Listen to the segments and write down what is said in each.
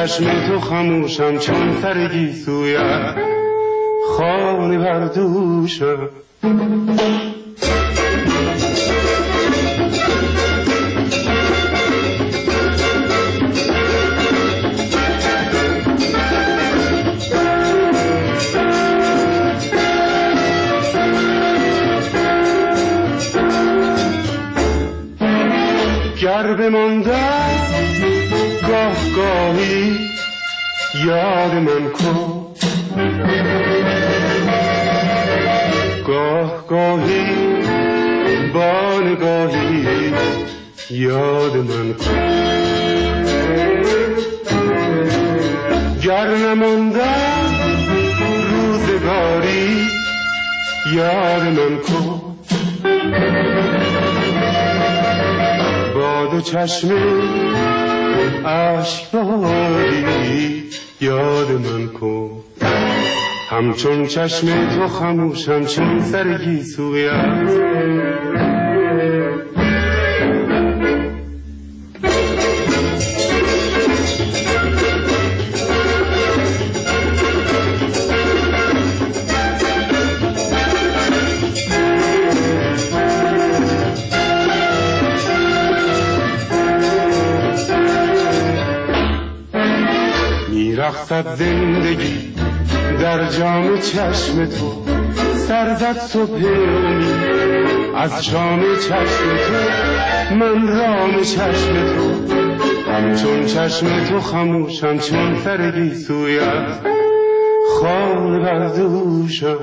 چشم تو خموشم چون سر گیسویت خانه بردوشم. گر بماندم گاه گاهی یاد من کن، گاه گاهی با نگاهی یاد من کن. گر نماندم روزگاری یاد من کن، با دو چشم اشک باری یاد من کن. همچون چشم تو خموشم چون سر گیسویت میرقصد زندگی در جام چشم تو، سرزد صبح امید از جام چشم تو، من رام چشم تو. همچون چشم تو خموشم چون سر گیسویت خانه بردوشم.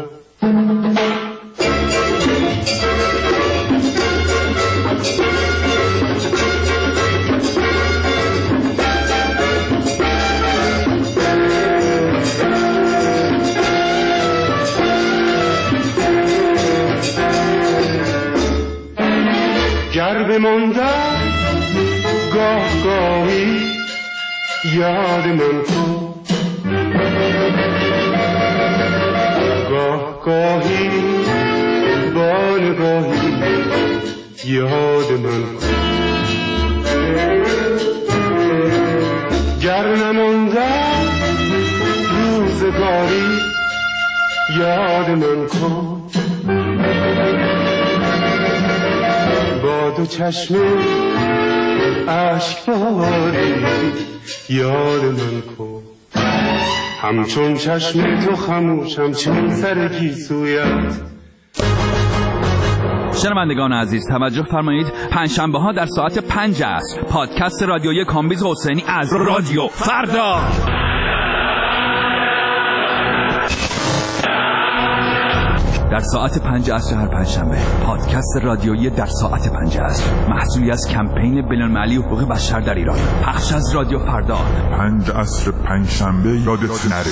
گر بماندم گاه گاهی یاد من کن، گاه گاهی با نگاهی یاد من کن. گر نماندم روزگاری یاد من کن، با دو چشم اشک باری یاد من کن. همچون چشم تو خموشم چون سر گیسویت. شنوندگان عزیز توجه فرمایید، پنجشنبه ها در ساعت 5 عصر پادکست رادیویی کامبیز حسینی از رادیو فردا. در ساعت 5 عصر هر پنجشنبه پادکست رادیویی در ساعت 5 عصر محصولی از کمپین بین‌المللی حقوق بشر در ایران، پخش از رادیو فردا. 5 عصر پنجشنبه یادت نره.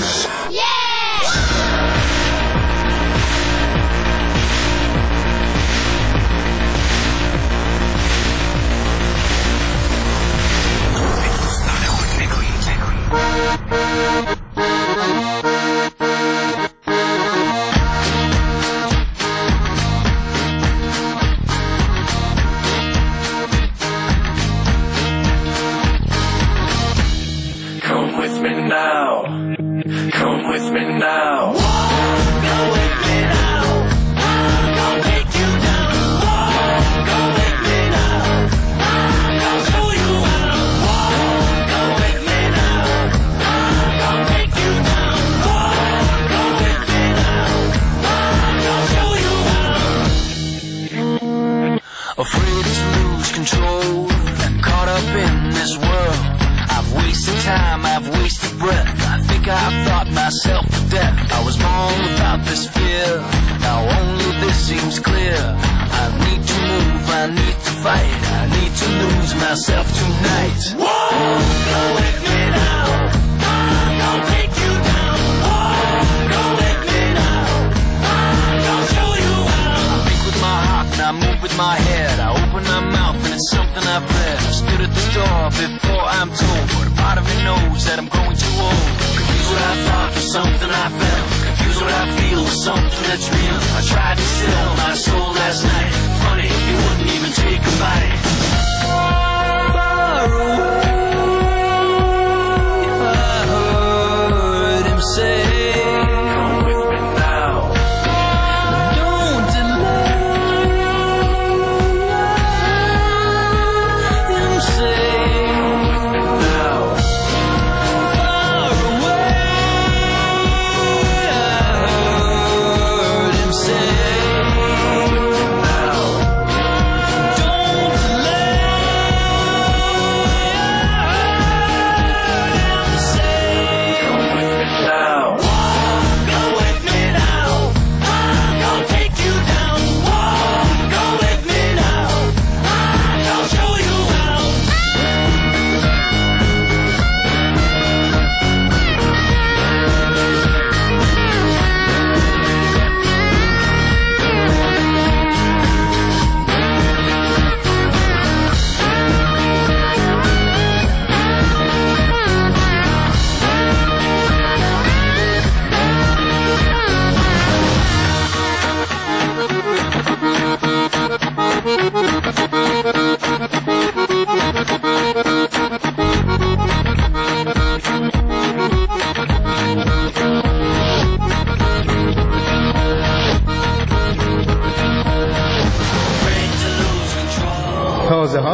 Far away,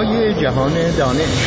صدای جهان دانش.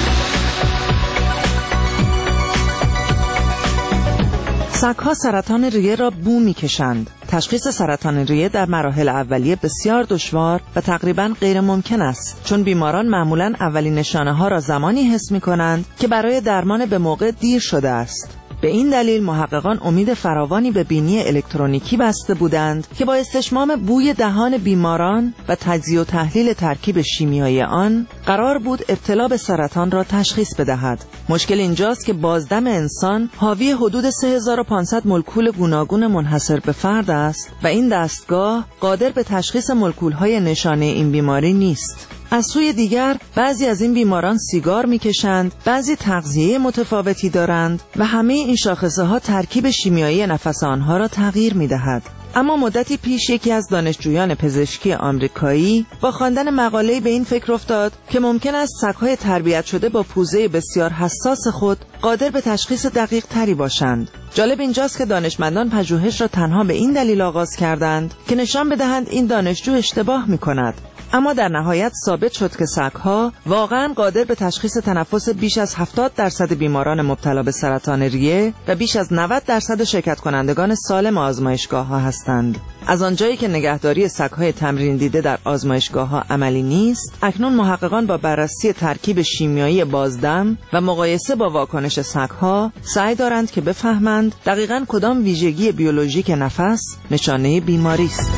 سگ‌ها سرطان ریه را بو می‌کشند. تشخیص سرطان ریه در مراحل اولیه بسیار دشوار و تقریباً غیر ممکن است، چون بیماران معمولاً اولین نشانه‌ها را زمانی حس می‌کنند که برای درمان به موقع دیر شده است. به این دلیل محققان امید فراوانی به بینی الکترونیکی بسته بودند که با استشمام بوی دهان بیماران و تجزیه و تحلیل ترکیب شیمیایی آن قرار بود ابتلا به سرطان را تشخیص بدهد. مشکل اینجاست که بازدم انسان حاوی حدود 3500 مولکول گوناگون منحصر به فرد است و این دستگاه قادر به تشخیص مولکول‌های نشانه این بیماری نیست. از سوی دیگر بعضی از این بیماران سیگار میکشند، بعضی تغذیه متفاوتی دارند و همه این شاخصه ها ترکیب شیمیایی نفس آنها را تغییر میدهد. اما مدتی پیش یکی از دانشجویان پزشکی آمریکایی با خواندن مقاله‌ای به این فکر افتاد که ممکن است سگ‌های تربیت شده با پوزه بسیار حساس خود قادر به تشخیص دقیق تری باشند. جالب اینجاست که دانشمندان پژوهش را تنها به این دلیل آغاز کردند که نشان بدهند این دانشجو اشتباه می‌کند. اما در نهایت ثابت شد که سگ‌ها واقعاً قادر به تشخیص تنفس بیش از 70% بیماران مبتلا به سرطان ریه و بیش از 90% شرکت کنندگان سالم آزمایشگاه‌ها هستند. از آنجایی که نگهداری سگ‌های تمرین دیده در آزمایشگاه‌ها عملی نیست، اکنون محققان با بررسی ترکیب شیمیایی بازدم و مقایسه با واکنش سگ‌ها سعی دارند که بفهمند دقیقاً کدام ویژگی بیولوژیک نفس نشانه بیماری است.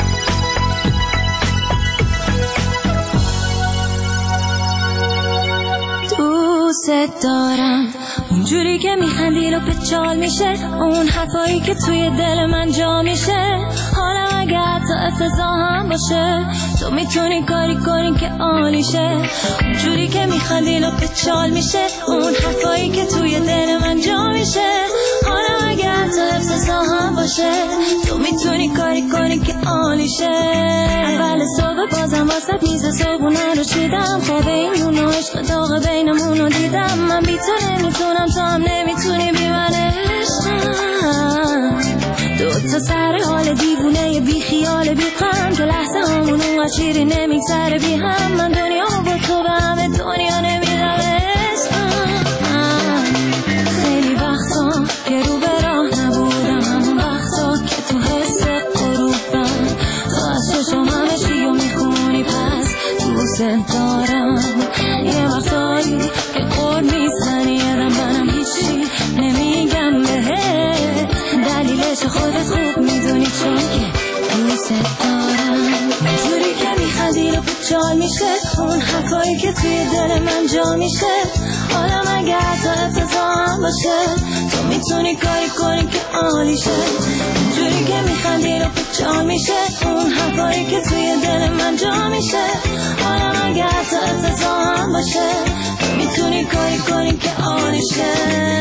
دوست دارم اونجوری که میخندی رو به چال میشه، اون حرفایی که توی دل من جا میشه. حالا اگر تا افتضاح هم باشه تو میتونی کاری کنی که عالیشه. اونجوری که میخندی رو به چال میشه، اون حرفایی که توی دل من جا میشه. حالا اگر تا افتضاح هم باشه تو میتونی کاری کنی که عالیشه. اول صبح بازم واسه میز صبحونه رو چیدم، خواب این و عشق داغ بینمون رو دیدم. من بی تو نمیتونم، تو هم نمیتونی بی من عشقم. دوتا سر حال دیوونه بی خیال بی غم که لحظه همون اون شیری نمیگذره بی هم. من دنیا با تو به همه دنیا نمیدم عشقم. خیلی وقتا که رو به راه نبودم، همون وقتا که تو حس غروبم تو از چشم همه چی رو میخونی، پس دوست دارم. یه وقتایی که قرد میزنی یادم منم هیچی نمیگم بهت، دلیلش خودت خوب میدونی چون که دوست دارم. اونجوری که میخندی رو به چال میشه، اون حرفایی که توی دل من جا میشه. حالا مگر تا افتضاح هم باشه تو میتونی کاری کنی که عالیشه. اونجوری که میخندی رو به چال میشه، اون حرفایی که توی دل من جا میشه. حالا مگر تا افتضاح هم باشه تو میتونی کاری کنی که عالیشه.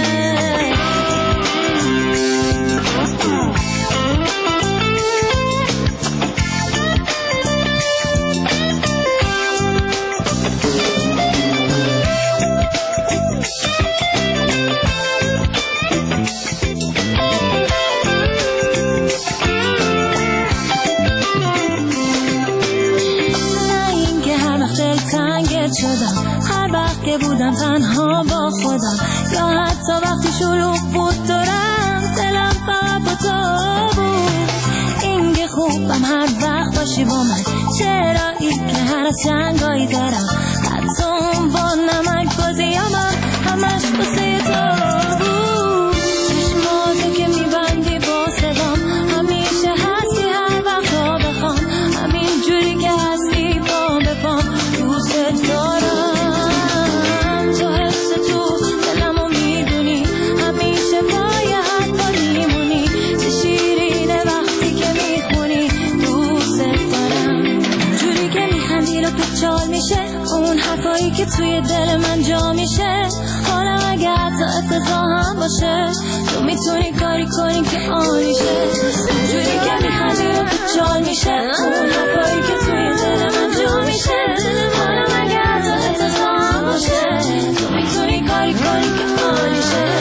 هر وقت که بودم تنها با خودم، یا حتی وقتی شلوغ بود دورم، دلم فقط با تو بود. این که خوبم هر وقت باشی با من، چرا این که هر از جنگایی دارم، حتی اون با نمک بازیامم همش بسه تو بود. چشماتو که میبندی با صدام همیشه هستی، هر وقت ها بخوام همین جوری که هستی با بپام. دوست دارم تو حس تو دلمو میدونی، همیشه پای حرفا میمونی، چه شیرینه وقتی که میخونی. دوست دارم جوری که میخندی رو به چال میشه، اون حرفایی که توی دل من جا میشه. حالا اگر تا افتضاح هم باشه تو میتونی کاری کنی که عالیشه. جوری که میخندی رو به چال میشه، اون حرفایی که توی دل من جا میشه. حالا اگر تا افتضاح هم باشه تو میتونی کاری کنی که عالیشه.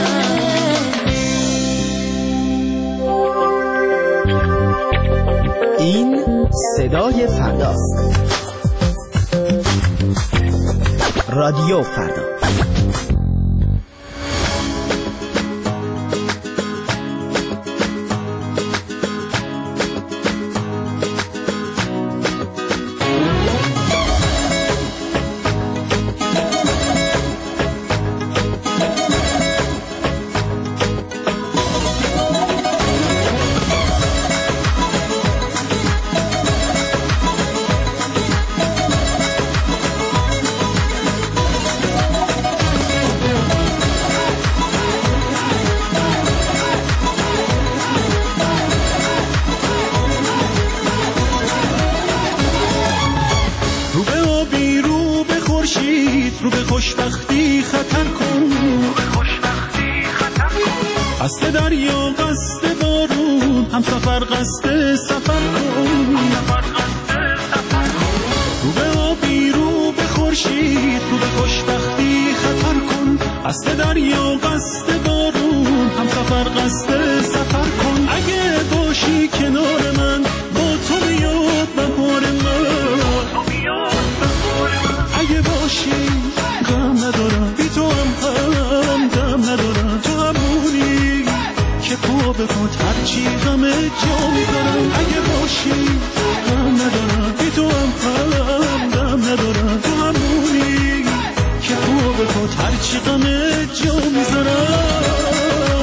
این صدای فرداست. رادیو فردا. رو به خوشبختی خطر کن، قصد دریا قصد بارون، هم سفر قصد سفر کن. رو به آبی رو به خورشید، رو به خوشبختی خطر کن، قصد دریا قصد بارون، هم سفر قصد سفر کن. اگه باشی کنار من، با تو بیاد بهار من. اگه باشی غم ندارم، بی تو هم دم ندارم. تو همونی که پا به خود هرچی غم جا میذارم. اگه باشی غم ندارم، بی تو هم دم ندارم. تو همونی که پا به خود هرچی غم جا میذارم.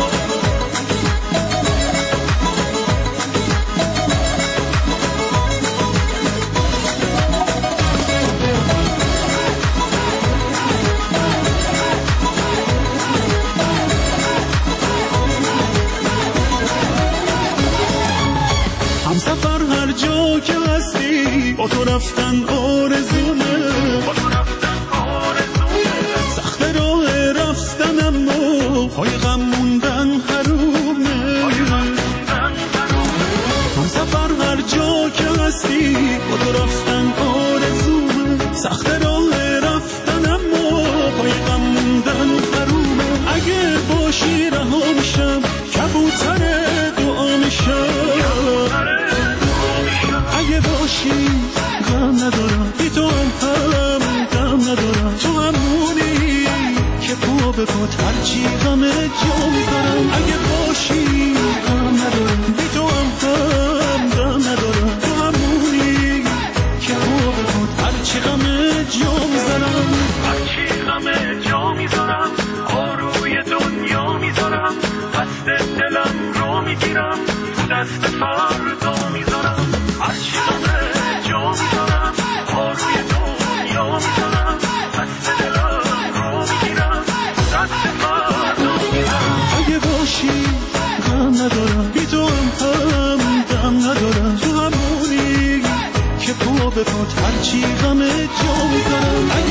همسفر هر جا که هستی، با تو رفتن آرزومه. سخت راه رفتن اما پای غم موندن حرومه. همسفر هر جا که هستی، با تو رفتن آرزومه. سخت راه رفتن اما پای غم موندن حرومه. اگه باشی رها میشم، کبوتر دعا میشم. اگه باشی غم ندارم، بی تو هم دم ندارم. تو همونی که پا به پات هرچی غم جا میذارم. اگه باشی غم ندارم، بی تو هم دم ندارم. تو همونی که پا به پات هرچی غم جا میذارم. هرچی غم جا میذارم، آروی دنیا میذارم. دست دلم رو میگیرم، تو دست فردا میذارم. هرچی غم جا میذارم، آروی دنیا میذارم. دست دلم رو میگیرم، دست فردا میذارم. اگه باشی غم ندارم، بی تو هم دم ندارم. تو همونی که پا به پات هرچی غم جا میذارم.